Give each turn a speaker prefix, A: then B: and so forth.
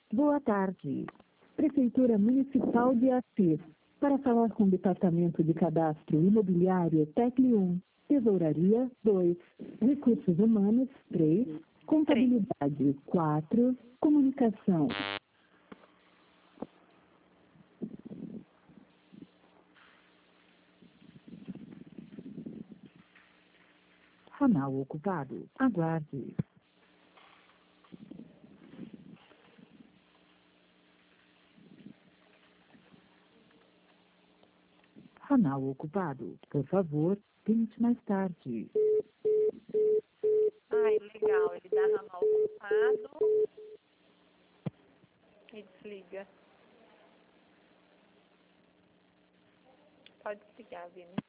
A: Boa tarde. Prefeitura Municipal de Assis. Para falar com o Departamento de Cadastro Imobiliário, Tecle 1, Tesouraria 2, Recursos Humanos 3, Contabilidade 4, Comunicação. Ramal ocupado. Aguarde. Ramal ocupado. Por favor, tente mais tarde.
B: Ai, legal. Ele dá ramal ocupado e desliga. Pode desligar, Vini.